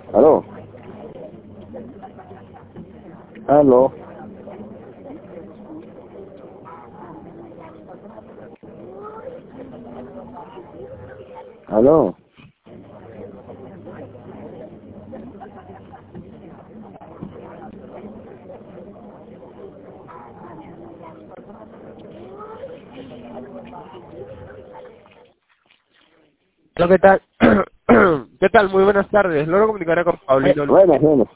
Aló. Aló. Aló. Hola, ¿qué tal? ¿Qué tal? Muy buenas tardes. Logro comunicar con Paulino Luque. Buenas, buenas.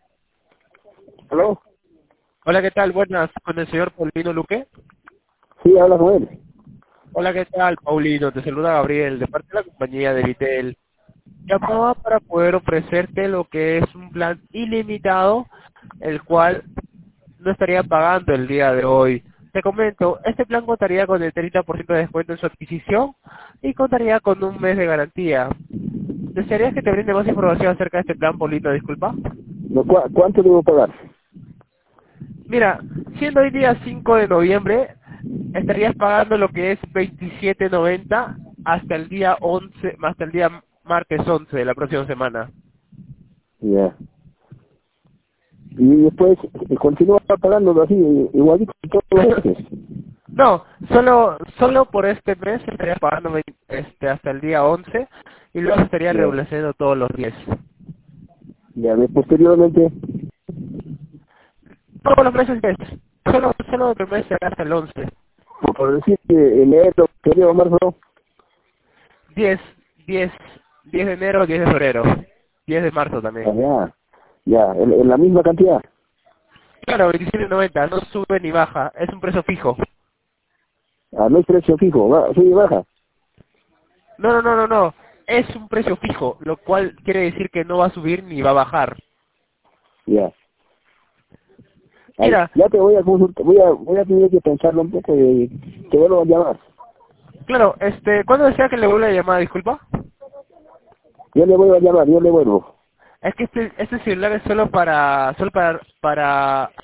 Aló. Hola, ¿qué tal? Buenas, con el señor Paulino Luque. Sí, habla con él. Hola, ¿qué tal, Paulino? Te saluda Gabriel, de parte de la compañía de Vitel. Llamaba para poder ofrecerte lo que es un plan ilimitado, el cual no estaría pagando el día de hoy. Te comento, este plan contaría con el 30% de descuento en su adquisición y contaría con un mes de garantía. ¿Desearías que te brinde más información acerca de este plan, Paulino? Disculpa. No, ¿Cuánto debo pagar? Mira, siendo hoy día 5 de noviembre, estarías pagando lo que es 27.90 hasta el día 11, hasta el día martes 11 de la próxima semana. Ya. Y después continúa pagando así, igualito todos los meses. No, solo por este mes estarías pagando hasta el día 11 y luego estaría Ya. revolucionando todos los días. Ya, posteriormente, Todos los meses es. Solo el mes será hasta el 11. por decir que enero, febrero, marzo, 10, 10, 10 de enero, 10 de febrero, 10 de marzo ah, también. ya, en la misma cantidad. Claro, 27.90, no sube ni baja, es un precio fijo. No hay precio fijo, sube y baja. No, es un precio fijo, lo cual quiere decir que no va a subir ni va a bajar. Ya. Ay, Mira, ya te voy a consultar, voy a tener que pensarlo un poco y te vuelvo a llamar. claro, ¿cuándo desea que le vuelva a llamar, disculpa? Yo le voy a llamar, yo le vuelvo. Es que este celular es solo para